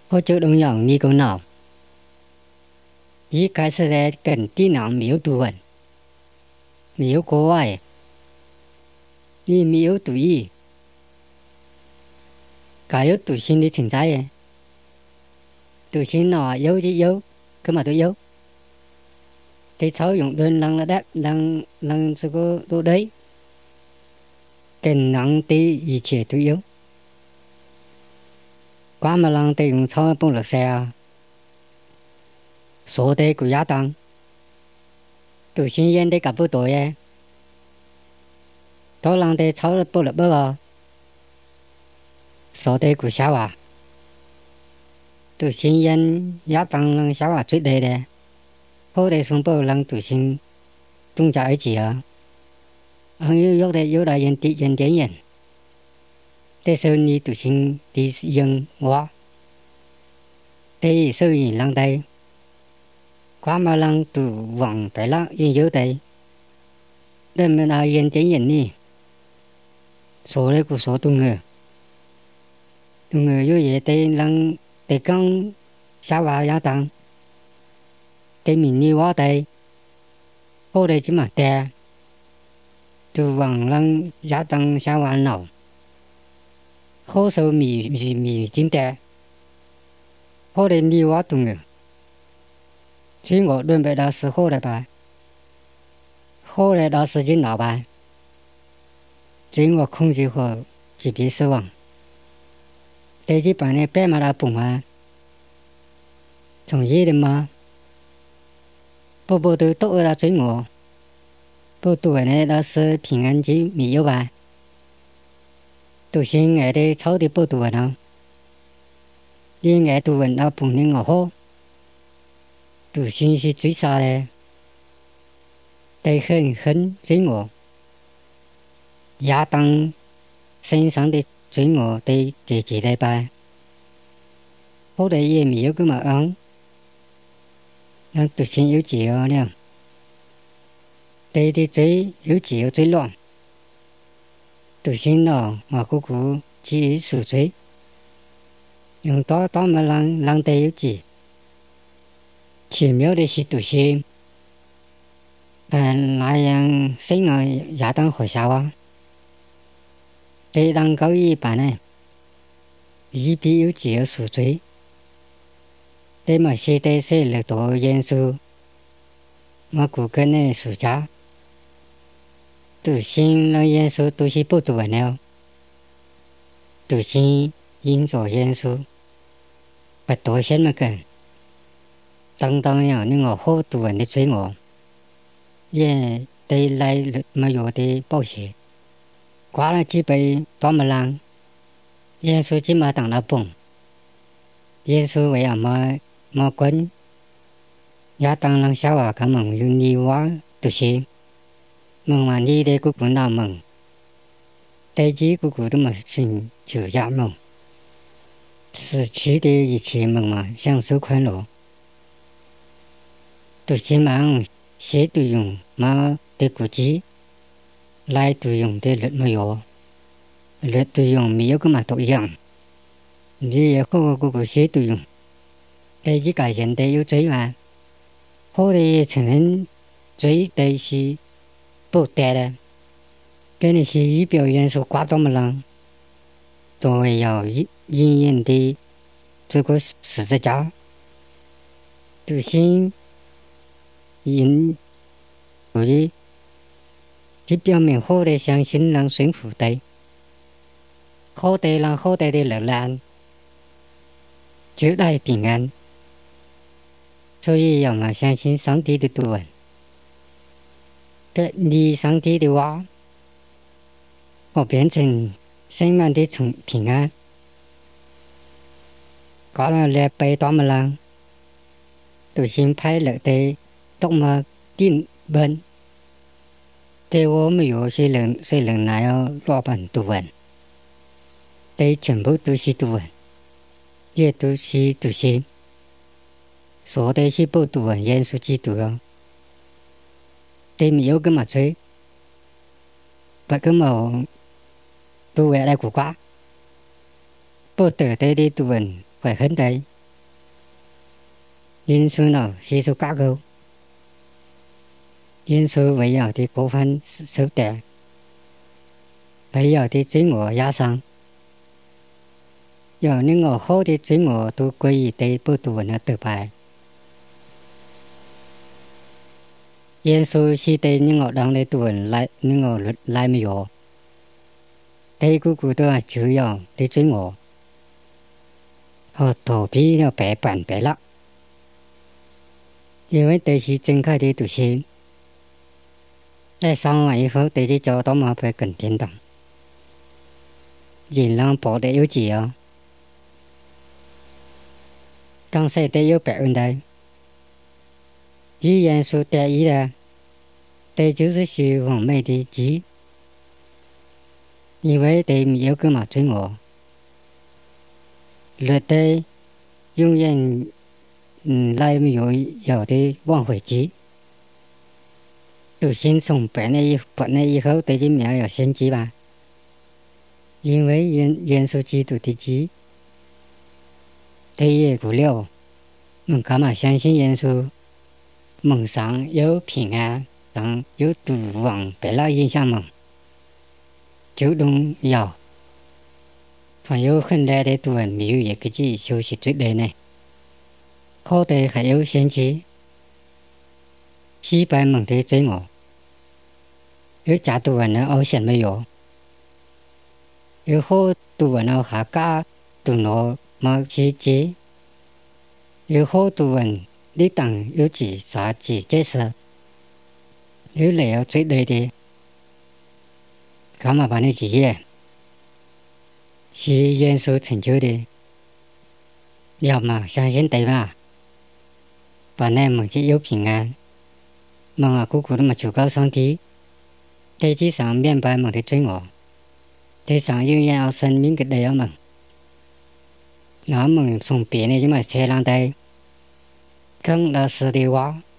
或者同样你个脑，一开始呢跟电脑没有读文，没有国外，你没有读译，该有读心的存在嘅，读心脑有就有，咁嘛都有。Thì sau dùng đơn lăng là đẹp, lăng sự có đồ đấy. Cái nắng thì ý chế tự yếu. Qua mà lăng thì dùng sau bông lực xe. Số tế của giá tăng. Tụ sinh yên thì gặp bố tối ấy. Đó lăng thì sau bông lực bơ à. Số tế của sao à. Tụ sinh yên giá tăng lăng sao à追đề đề. Hô tế xuống bông lăng tụ sinh tung trả ấy chỉ à. Ông yếu tế yếu đại yên tiến yên. Thế sau này tụ sinh đi yên hóa. Thế sau này lăng đây. Qua mà lăng tụ vọng phải lăng yên yếu đây. Đây mà là yên tiến yên nì. Số đây của số tụ ngờ. Tụ ngờ yếu dễ đây lăng để con sao vào giá tăng. Thế mình đi hóa đây. Hô đây chỉ mà tè. Tụ vọng lăng giá tăng sao vào nào. Hô sâu mì tím tè. Hô đây đi hóa tụ ngờ. Chỉ ngộ đơn bệ đó sự hô đây bà. Hô đây đó sự chính nào bà. Chỉ ngộ không chỉ hồ chỉ bị sự vọng. Thế chỉ bà này bé mà đã bụng mà. Trong ý đi mà. Bố tư tốt ở đó chỉ ngộ. Bố tụ này đó sự bình an chỉ mì yếu bà. Tụ sinh ngày đây cháu đi bố tụ ở đó. Đi ngày tụ ở đó bụng nên ngộ hô. Tụ sinh là最少的。对很罪恶，亚当身上的罪恶对给几礼拜，后来也没有咁么样，让读心有自由了，对的罪有自由罪乱，读心咯，我姑姑自己赎罪，用多么让对有自，奇妙的是读心。那样生儿也当学校啊，对当高一班呢，一比有自由赎罪，对嘛是对是历多元素，我估计呢暑假，读新的元素都是不读完了，读新因做元素，不多些么个，当样你我好读完的罪恶。也对来没有的保险，挂了几杯多么浪，耶稣只嘛当了蹦，耶稣为什么滚，也当人小娃他们有你娃都是，问完你的姑姑那问，对几姑姑都没寻求呀问，失去的一切问嘛享受快乐，都是忙。写对用嘛的估计，来对用的律没有，律对用没有咁嘛多样。你也好个写对用，第一个人的有罪嘛，好的承认罪的是不对的，跟你是以表元素挂到么啦，都会要隐隐的这个十字架，就先。因所以，这表明好的相信能顺服的，好的让好的力量，就带平安。所以要么相信上帝的读文，别离上帝的话，我变成生命的从平安。搞了来背多么lang，都先派了的。动物定本，对我们有些人来要老板读文，对全部都是读文，也都是读心，说的是不读文，严肃基督哦，对没有咁么吹，不咁么读文来古瓜，不得的读文会很对， 因此呢，是受架构，因此围绕的过分手段，围绕的罪恶压伤，有任何好的罪恶都归于对不读文的得败。耶稣是对任何人的读文来任何来没有，对个个都係主要的罪惡，和逃避了背叛背了，因為這是正確的讀心。在上完以後，對去找到馬會更天堂，人讓保得有自由，剛才得有白問題，語言所得意的，這就是完美的字，因為這沒有個嘛罪惡，律的永遠來沒有的挽回字。讀心從本來以後對這沒有先知吧，因為耶穌基督的字，對也不了，們幹嘛相信耶穌？夢上有平安，上有讀王白了影響夢，就動搖，還有很大的讀文沒有一個字休息最累呢，好的還有先知，失敗夢的罪惡。有假讀文的偶像沒有，有好讀文的下家讀腦冇細節，有好讀文你當有字啥字解釋，有嚟有最對的，咁嘛把你字嘅，是耶穌成就的，了嘛相信對嘛，把你夢就有平安，夢啊個個都嘛求告上帝。地址上明白夢的罪惡，地上永遠有生命嘅地有夢，那夢從別呢就咪車輛地，更老師的話，